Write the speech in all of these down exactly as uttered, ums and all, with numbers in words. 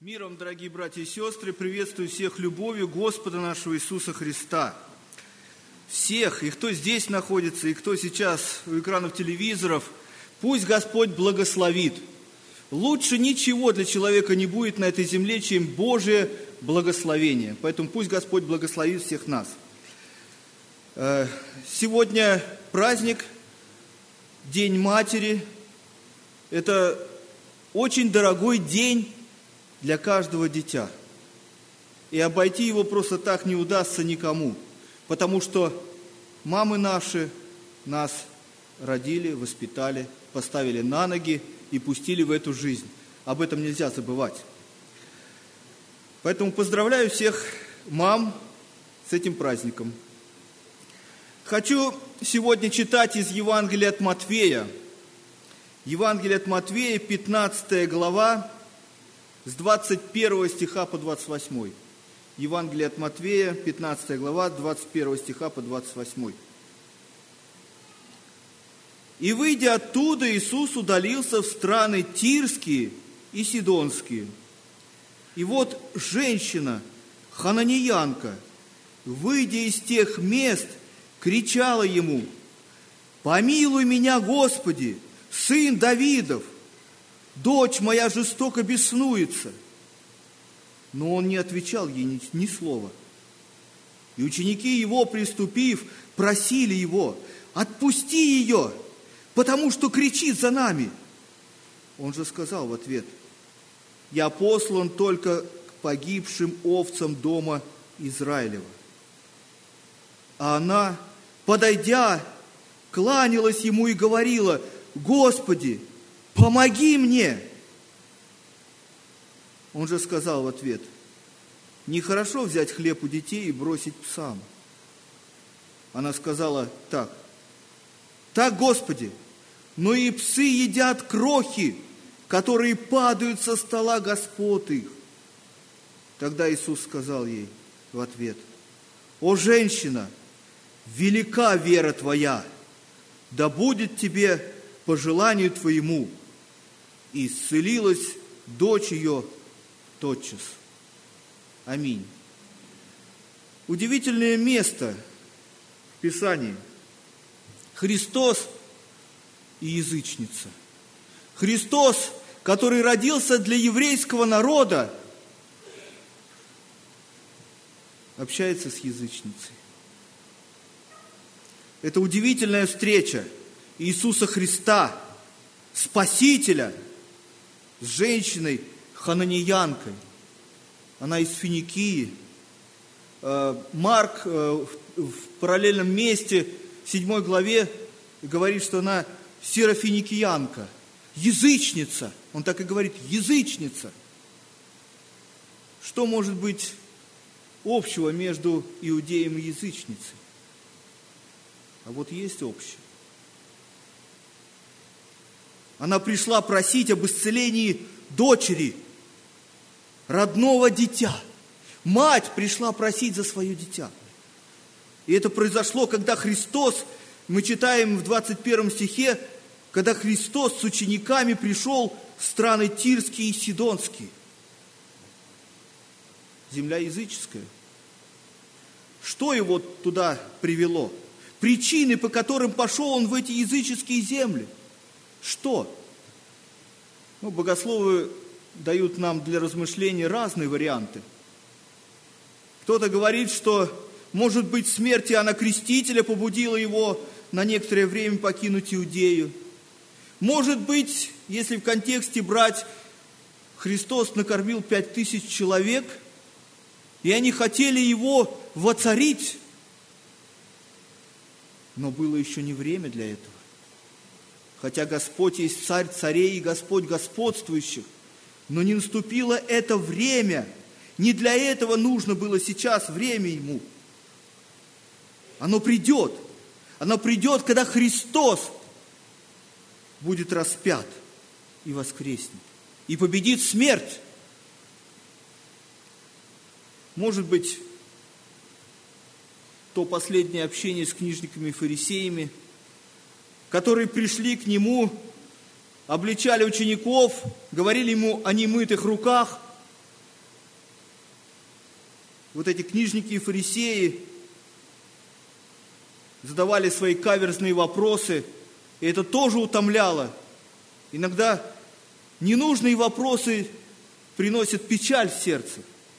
Миром, дорогие братья и сестры, приветствую всех любовью Господа нашего Иисуса Христа. Всех, и кто здесь находится, и кто сейчас у экранов телевизоров, пусть Господь благословит. Лучше ничего для человека не будет на этой земле, чем Божие благословение. Поэтому пусть Господь благословит всех нас. Сегодня праздник, День Матери. Это очень дорогой день для каждого дитя. И обойти его просто так не удастся никому, потому что мамы наши нас родили, воспитали, поставили на ноги и пустили в эту жизнь. Об этом нельзя забывать. Поэтому поздравляю всех мам с этим праздником. Хочу сегодня читать из Евангелия от Матфея. Евангелие от Матфея, пятнадцатая глава, с двадцать первого стиха по двадцать восьмой. Евангелие от Матфея, пятнадцатая глава, двадцать первого стиха по двадцать восьмой. «И, выйдя оттуда, Иисус удалился в страны Тирские и Сидонские. И вот женщина, хананеянка, выйдя из тех мест, кричала ему: „Помилуй меня, Господи, сын Давидов! Дочь моя жестоко беснуется“. Но он не отвечал ей ни, ни слова. И ученики его, приступив, просили его: „Отпусти ее, потому что кричит за нами“. Он же сказал в ответ: „Я послан только к погибшим овцам дома Израилева“. А она, подойдя, кланялась ему и говорила: „Господи, помоги мне“. Он же сказал в ответ: „Нехорошо взять хлеб у детей и бросить псам“. Она сказала так: „Так, Господи, но и псы едят крохи, которые падают со стола господ их“. Тогда Иисус сказал ей в ответ: „О, женщина, велика вера твоя, да будет тебе по желанию твоему“. И исцелилась дочь ее тотчас. Аминь. Удивительное место в Писании. Христос и язычница. Христос, который родился для еврейского народа, общается с язычницей. Это удивительная встреча Иисуса Христа, Спасителя, с женщиной хананеянкой. Она из Финикии. Марк в параллельном месте, в седьмой главе, говорит, что она сирофиникиянка, язычница. Он так и говорит: язычница. Что может быть общего между иудеем и язычницей? А вот есть общее. Она пришла просить об исцелении дочери, родного дитя. Мать пришла просить за свое дитя. И это произошло, когда Христос, мы читаем в двадцать первом стихе, когда Христос с учениками пришел в страны Тирские и Сидонские. Земля языческая. Что его туда привело? Причины, по которым пошел он в эти языческие земли. Что? Ну, богословы дают нам для размышлений разные варианты. Кто-то говорит, что, может быть, смерть Иоанна Крестителя побудила его на некоторое время покинуть Иудею. Может быть, если в контексте брать, Христос накормил пять тысяч человек, и они хотели его воцарить, но было еще не время для этого. Хотя Господь есть царь царей и Господь господствующих, но не наступило это время. Не для этого нужно было сейчас время ему. Оно придет. Оно придет, когда Христос будет распят и воскреснет, и победит смерть. Может быть, то последнее общение с книжниками и фарисеями, которые пришли к нему обличали учеников, говорили ему о немытых руках, вот эти книжники и фарисеи задавали свои каверзные вопросы, и это тоже утомляло. Иногда ненужные вопросы приносят печаль в сердце.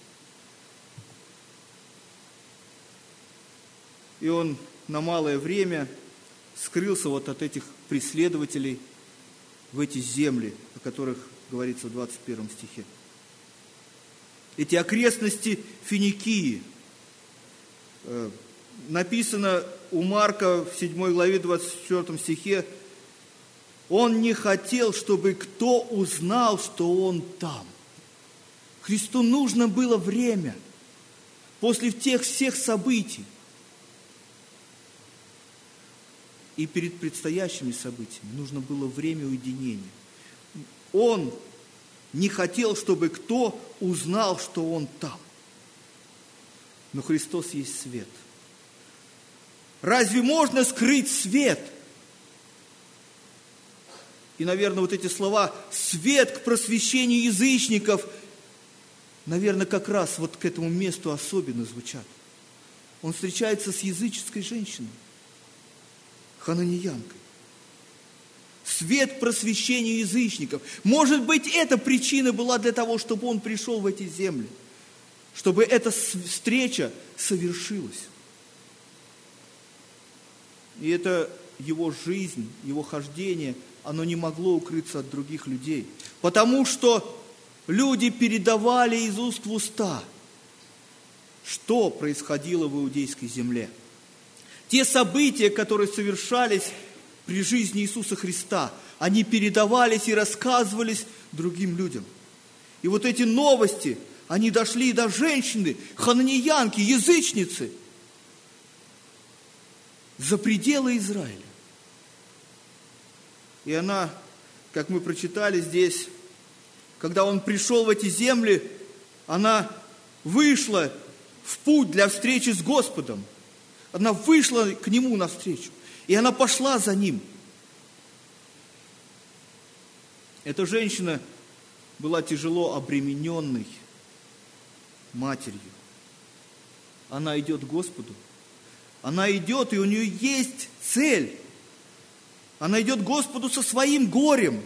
И он на малое время скрылся вот от этих преследователей в эти земли, о которых говорится в двадцать первом стихе. Эти окрестности Финикии. Э, написано у Марка в седьмой главе двадцать четвёртом стихе: он не хотел, чтобы кто узнал, что он там. Христу нужно было время после тех всех событий и перед предстоящими событиями нужно было время уединения. Он не хотел, чтобы кто узнал, что он там. Но Христос есть свет. Разве можно скрыть свет? И, наверное, вот эти слова «свет к просвещению язычников», наверное, как раз вот к этому месту особенно звучат. Он встречается с языческой женщиной, хананеянкой. Свет к просвещению язычников. Может быть, эта причина была для того, чтобы он пришел в эти земли, чтобы эта встреча совершилась. И это его жизнь, его хождение, оно не могло укрыться от других людей. Потому что люди передавали из уст в уста, что происходило в иудейской земле. Те события, которые совершались при жизни Иисуса Христа, они передавались и рассказывались другим людям. И вот эти новости, они дошли до женщины, хананеянки, язычницы, за пределы Израиля. И она, как мы прочитали здесь, когда он пришел в эти земли, она вышла в путь для встречи с Господом. Она вышла к Нему навстречу, и она пошла за Ним. Эта женщина была тяжело обремененной матерью. Она идет к Господу. Она идет, и у нее есть цель. Она идет к Господу со своим горем.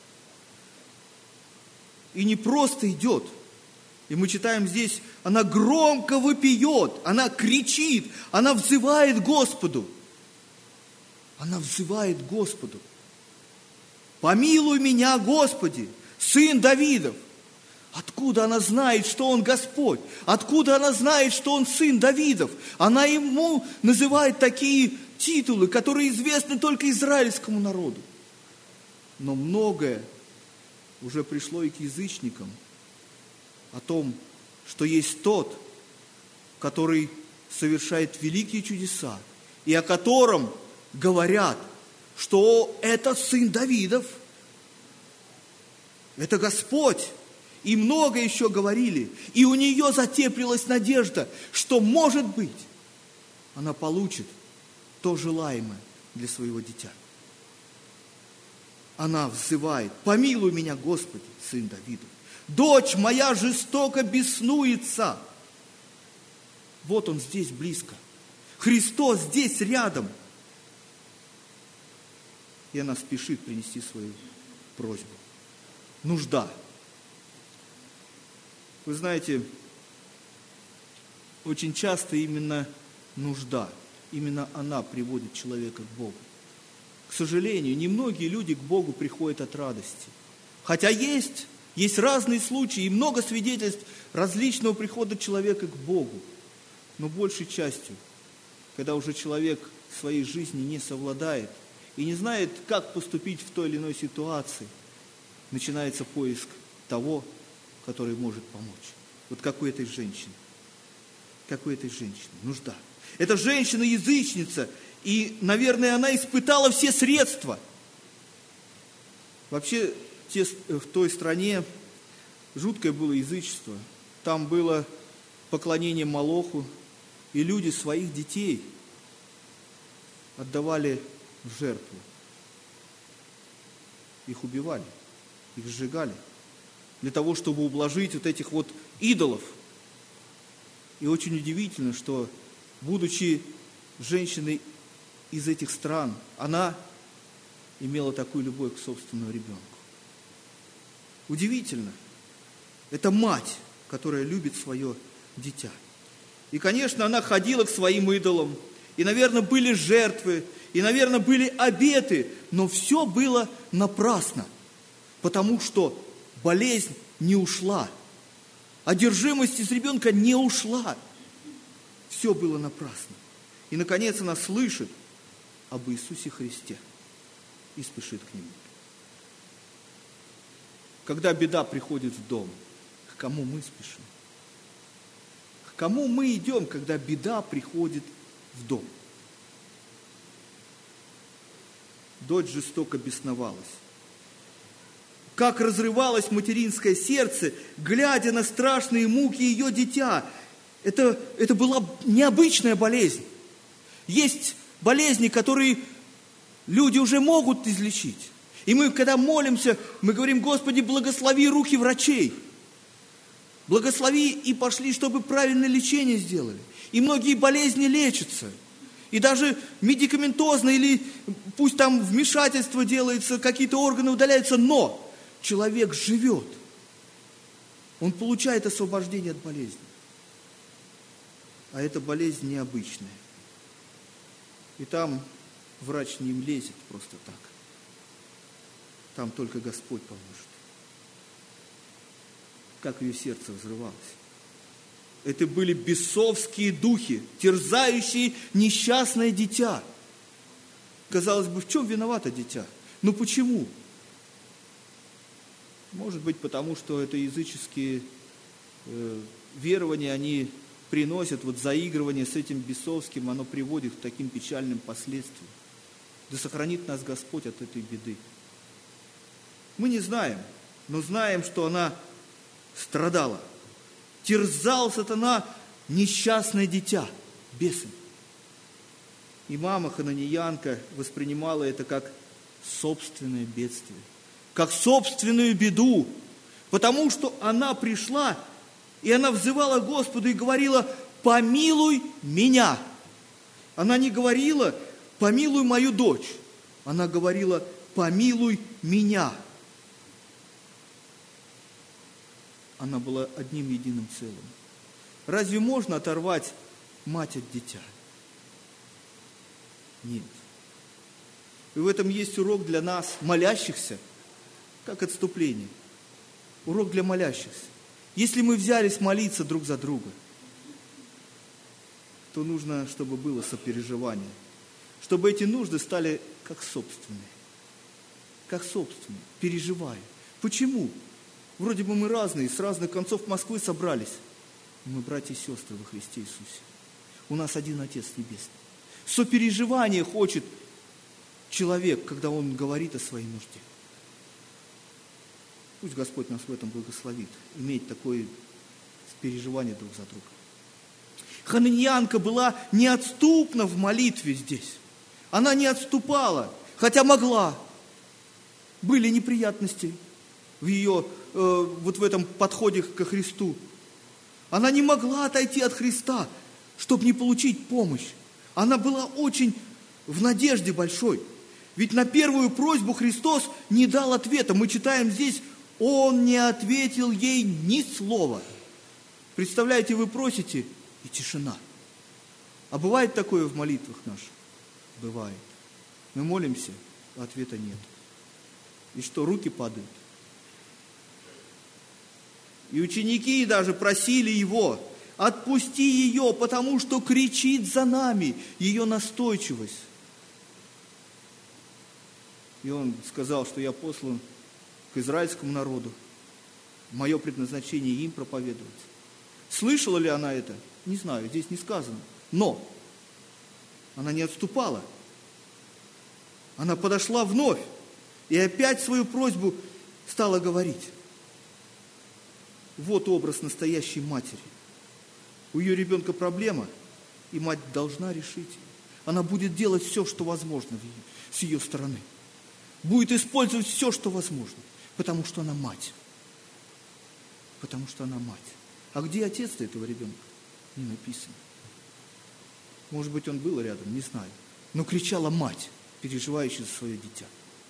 И не просто идет. И мы читаем здесь, она громко вопиет, она кричит, она взывает Господу. Она взывает Господу. «Помилуй меня, Господи, Сын Давидов». Откуда она знает, что Он Господь? Откуда она знает, что Он Сын Давидов? Она Ему называет такие титулы, которые известны только израильскому народу. Но многое уже пришло и к язычникам о том, что есть Тот, который совершает великие чудеса, и о котором говорят, что это Сын Давидов, это Господь. И много еще говорили. И у нее затеплилась надежда, что, может быть, она получит то желаемое для своего дитя. Она взывает: «Помилуй меня, Господи, Сын Давидов. Дочь моя жестоко беснуется». Вот Он здесь близко. Христос здесь рядом. И она спешит принести свою просьбу. Нужда. Вы знаете, очень часто именно нужда, именно она приводит человека к Богу. К сожалению, немногие люди к Богу приходят от радости. Хотя есть, есть разные случаи и много свидетельств различного прихода человека к Богу. Но большей частью, когда уже человек в своей жизни не совладает и не знает, как поступить в той или иной ситуации, начинается поиск того, который может помочь. Вот как у этой женщины. Как у этой женщины. Нужда. Эта женщина-язычница, и, наверное, она испытала все средства. Вообще, в той стране жуткое было язычество. Там было поклонение Молоху, и люди своих детей отдавали в жертву. Их убивали, их сжигали, для того, чтобы ублажить вот этих вот идолов. И очень удивительно, что, будучи женщиной из этих стран, она имела такую любовь к собственному ребенку. Удивительно. Это мать, которая любит свое дитя. И, конечно, она ходила к своим идолам, и, наверное, были жертвы, и, наверное, были обеты, но все было напрасно, потому что болезнь не ушла, одержимость из ребенка не ушла. Все было напрасно. И, наконец, она слышит об Иисусе Христе и спешит к Нему. Когда беда приходит в дом, к кому мы спешим? К кому мы идем, когда беда приходит в дом? Дочь жестоко бесновалась. Как разрывалось материнское сердце, глядя на страшные муки ее дитя. Это, это была необычная болезнь. Есть болезни, которые люди уже могут излечить. И мы, когда молимся, мы говорим: Господи, благослови руки врачей. Благослови и пошли, чтобы правильное лечение сделали. И многие болезни лечатся. И даже медикаментозно, или пусть там вмешательство делается, какие-то органы удаляются, но человек живет. Он получает освобождение от болезни. А эта болезнь необычная. И там врач не лезет просто так. Там только Господь поможет. Как ее сердце взрывалось. Это были бесовские духи, терзающие несчастное дитя. Казалось бы, в чем виновато дитя? Ну почему? Может быть, потому что это языческие э, верования, они приносят, вот заигрывание с этим бесовским, оно приводит к таким печальным последствиям. Да сохранит нас Господь от этой беды. Мы не знаем, но знаем, что она страдала. Терзал сатана несчастное дитя, бесом. И мама хананеянка воспринимала это как собственное бедствие, как собственную беду, потому что она пришла, и она взывала к Господу и говорила: помилуй меня. Она не говорила: помилуй мою дочь. Она говорила: помилуй меня. Она была одним единым целым. Разве можно оторвать мать от дитя? Нет. И в этом есть урок для нас, молящихся, как отступление. Урок для молящихся. Если мы взялись молиться друг за друга, то нужно, чтобы было сопереживание, чтобы эти нужды стали как собственные, как собственные, переживая. Почему? Вроде бы мы разные, с разных концов Москвы собрались. Мы братья и сестры во Христе Иисусе. У нас один Отец Небесный. Сопереживание хочет человек, когда он говорит о своей нужде. Пусть Господь нас в этом благословит, иметь такое переживание друг за друга. Хананеянка была неотступна в молитве здесь. Она не отступала, хотя могла. Были неприятности в ее, э, вот в этом подходе ко Христу. Она не могла отойти от Христа, чтобы не получить помощь. Она была очень в надежде большой. Ведь на первую просьбу Христос не дал ответа. Мы читаем здесь: Он не ответил ей ни слова. Представляете, вы просите, и тишина. А бывает такое в молитвах наших? Бывает. Мы молимся, а ответа нет. И что, руки падают? И ученики даже просили Его: отпусти ее, потому что кричит за нами, ее настойчивость. И Он сказал, что я послан к израильскому народу. Мое предназначение им проповедовать. Слышала ли она это? Не знаю, здесь не сказано. Но она не отступала. Она подошла вновь и опять свою просьбу стала говорить. Вот образ настоящей матери. У ее ребенка проблема, и мать должна решить. Она будет делать все, что возможно с ее стороны. Будет использовать все, что возможно, потому что она мать. Потому что она мать. А где отец этого ребенка? Не написано. Может быть, он был рядом, не знаю. Но кричала мать, переживающая за свое дитя.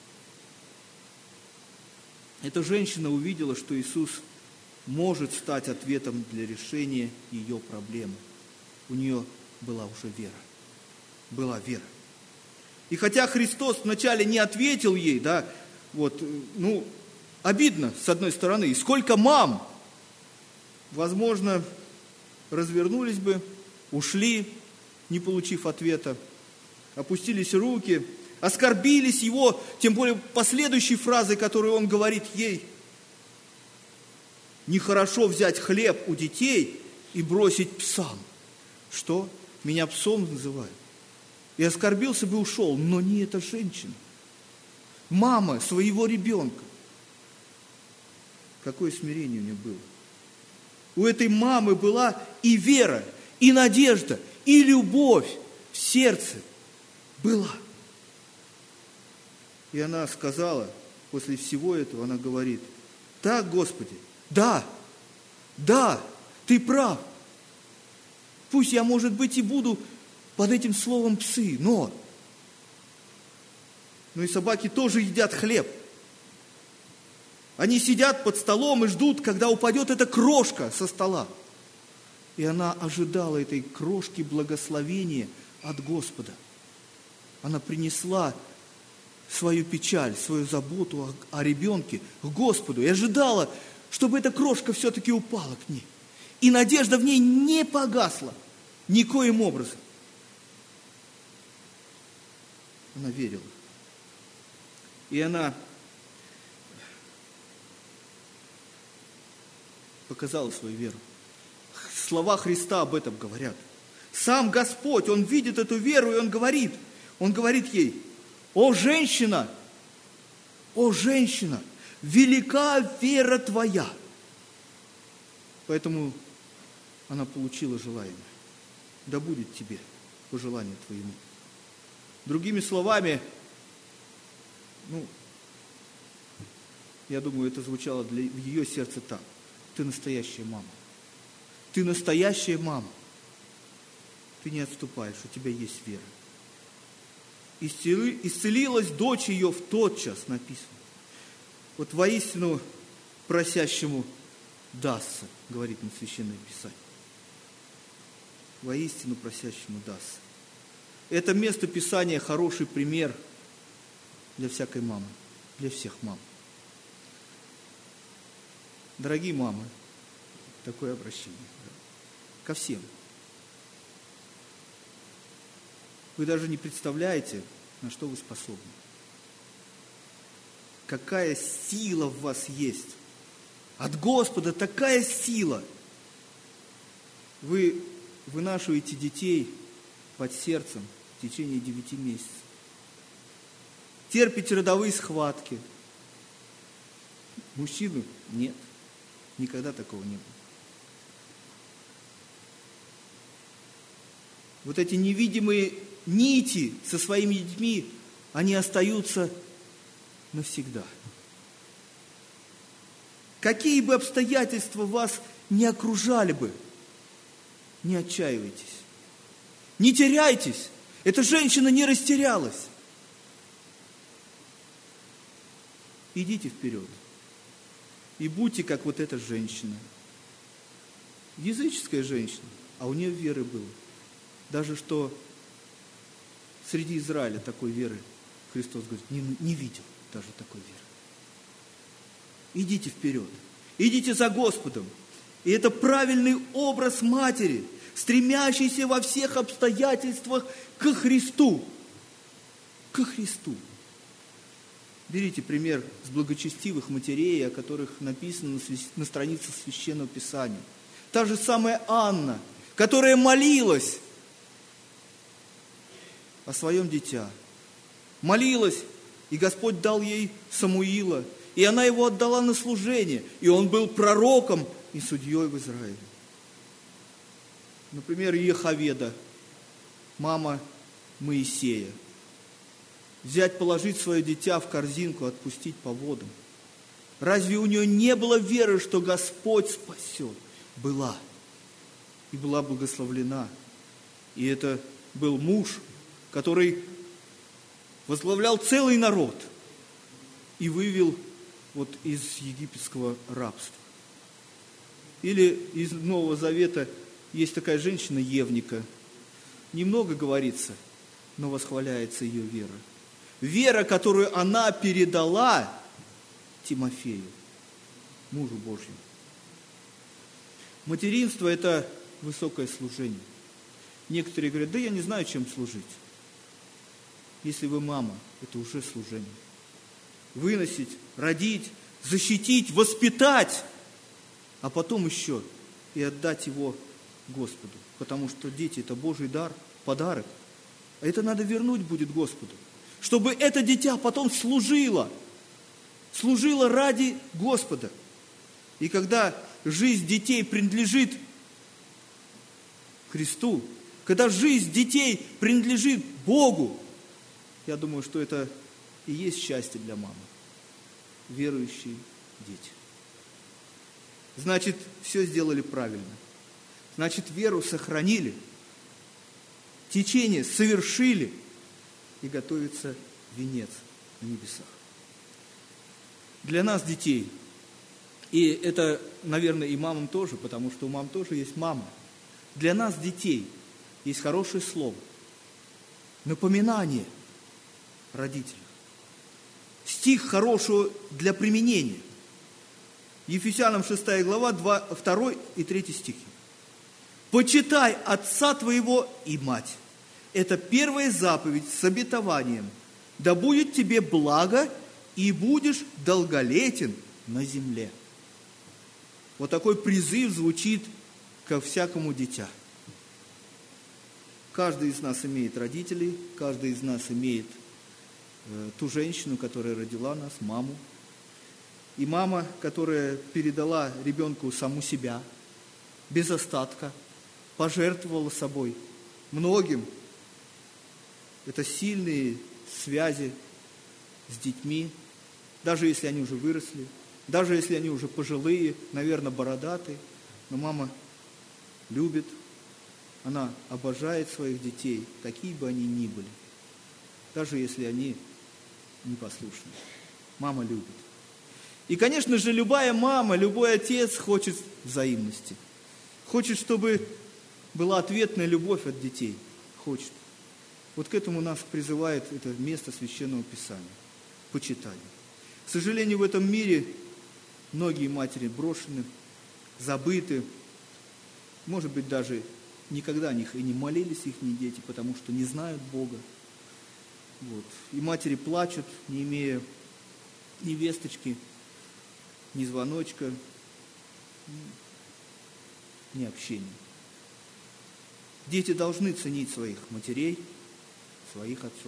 Эта женщина увидела, что Иисус может стать ответом для решения ее проблемы. У нее была уже вера. Была вера. И хотя Христос вначале не ответил ей, да, вот, ну, обидно, с одной стороны. И сколько мам, возможно, развернулись бы, ушли, не получив ответа, опустились руки, оскорбились его, тем более последующей фразой, которую он говорит ей. Нехорошо взять хлеб у детей и бросить псам. Что? Меня псом называют. И оскорбился бы, ушел, но не эта женщина. Мама своего ребенка. Какое смирение у нее было. У этой мамы была и вера, и надежда, и любовь в сердце была. И она сказала, после всего этого, она говорит: так, Господи, да, да, Ты прав. Пусть я, может быть, и буду под этим словом псы, но... Ну и собаки тоже едят хлеб. Они сидят под столом и ждут, когда упадет эта крошка со стола. И она ожидала этой крошки благословения от Господа. Она принесла свою печаль, свою заботу о, о ребенке к Господу и ожидала, чтобы эта крошка все-таки упала к ней. И надежда в ней не погасла никоим образом. Она верила. И она показала свою веру. Слова Христа об этом говорят. Сам Господь, Он видит эту веру, и Он говорит, Он говорит ей: «О, женщина, о, женщина, велика вера твоя». Поэтому она получила желаемое. Да будет тебе по желанию твоему. Другими словами, ну, я думаю, это звучало для, в ее сердце так: ты настоящая мама. Ты настоящая мама. Ты не отступаешь, у тебя есть вера. Исцели, исцелилась дочь ее в тот час, написано. Вот воистину просящему дастся, говорит нам Священное Писание. Воистину просящему дастся. Это место Писания хороший пример для всякой мамы, для всех мам. Дорогие мамы, такое обращение ко всем. Вы даже не представляете, на что вы способны. Какая сила в вас есть. От Господа такая сила. Вы вынашиваете детей под сердцем в течение девяти месяцев. Терпите родовые схватки. Мужчины? Нет. Никогда такого не было. Вот эти невидимые нити со своими детьми, они остаются навсегда. Какие бы обстоятельства вас не окружали бы, не отчаивайтесь. Не теряйтесь. Эта женщина не растерялась. Идите вперед. И будьте, как вот эта женщина. Языческая женщина, а у нее веры было. Даже что среди Израиля такой веры, Христос говорит, не, не видел даже такой веры. Идите вперед. Идите за Господом. И это правильный образ матери, стремящейся во всех обстоятельствах к Христу. К Христу. Берите пример с благочестивых матерей, о которых написано на страницах Священного Писания. Та же самая Анна, которая молилась о своем дитя. Молилась, и Господь дал ей Самуила, и она его отдала на служение, и он был пророком и судьей в Израиле. Например, Иохаведа, мама Моисея. Взять, положить свое дитя в корзинку, отпустить по водам. Разве у нее не было веры, что Господь спасет? Была. и была благословлена. И это был муж, который возглавлял целый народ и вывел вот из египетского рабства. Или из Нового Завета есть такая женщина Евника. Немного говорится, но восхваляется ее вера. Вера, которую она передала Тимофею, мужу Божьему. Материнство – это высокое служение. Некоторые говорят, да я не знаю, чем служить. Если вы мама, это уже служение. Выносить, родить, защитить, воспитать, а потом еще и отдать его Господу. Потому что дети – это Божий дар, подарок. А это надо вернуть будет Господу. Чтобы это дитя потом служило. Служило ради Господа. И когда жизнь детей принадлежит Христу, когда жизнь детей принадлежит Богу, я думаю, что это и есть счастье для мамы. Верующие дети. Значит, все сделали правильно. Значит, веру сохранили, течение совершили, и готовится венец на небесах. Для нас, детей, и это, наверное, и мамам тоже, потому что у мам тоже есть мама. Для нас, детей, есть хорошее слово, напоминание родителям. Стих хорошего для применения. Ефесянам шестая глава, второй и третий стихи. «Почитай отца твоего и мать». Это первая заповедь с обетованием. «Да будет тебе благо, и будешь долголетен на земле». Вот такой призыв звучит ко всякому дитя. Каждый из нас имеет родителей, каждый из нас имеет э, ту женщину, которая родила нас, маму. И мама, которая передала ребенку саму себя, без остатка, пожертвовала собой, многим. Это сильные связи с детьми, даже если они уже выросли, даже если они уже пожилые, наверное, бородатые, но мама любит, она обожает своих детей, какие бы они ни были, даже если они непослушны. Мама любит. И, конечно же, любая мама, любой отец хочет взаимности. Хочет, чтобы была ответная любовь от детей. Хочет. Вот к этому нас призывает это место Священного Писания. Почитание. К сожалению, в этом мире многие матери брошены, забыты. Может быть, даже никогда о них и не молились их дети, потому что не знают Бога. Вот. И матери плачут, не имея ни весточки, ни звоночка, ни общения. Дети должны ценить своих матерей, своих отцов.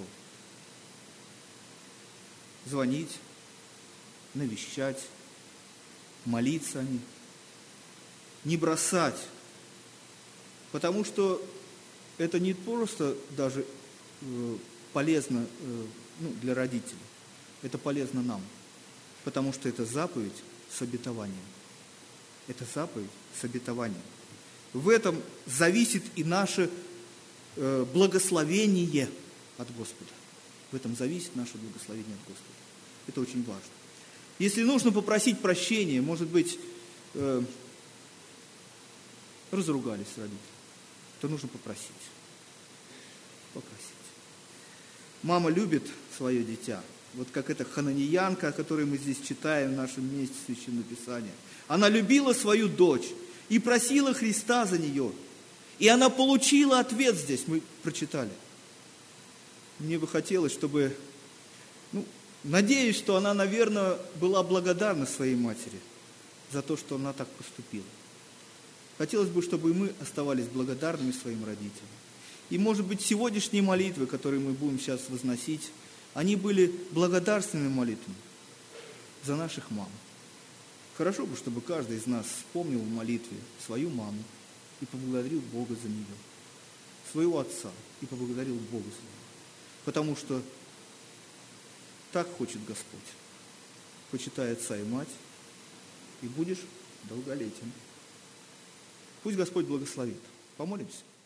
Звонить, навещать, молиться о них, не бросать. Потому что это не просто даже э, полезно э, ну, для родителей, это полезно нам. Потому что это заповедь с обетованием. Это заповедь с обетованием. В этом зависит и наше э, благословение от Господа. В этом зависит наше благословение от Господа. Это очень важно. Если нужно попросить прощения, может быть, э, разругались родители, то нужно попросить. Попросить. Мама любит свое дитя. Вот как эта хананеянка, о которой мы здесь читаем в нашем месте Священного Писания. Она любила свою дочь и просила Христа за нее. И она получила ответ здесь, мы прочитали. Мне бы хотелось, чтобы... Ну, надеюсь, что она, наверное, была благодарна своей матери за то, что она так поступила. Хотелось бы, чтобы и мы оставались благодарными своим родителям. И, может быть, сегодняшние молитвы, которые мы будем сейчас возносить, они были благодарственными молитвами за наших мам. Хорошо бы, чтобы каждый из нас вспомнил в молитве свою маму и поблагодарил Бога за нее, своего отца и поблагодарил Бога за нее. Потому что так хочет Господь. Почитай отца и мать, и будешь долголетен. Пусть Господь благословит. Помолимся.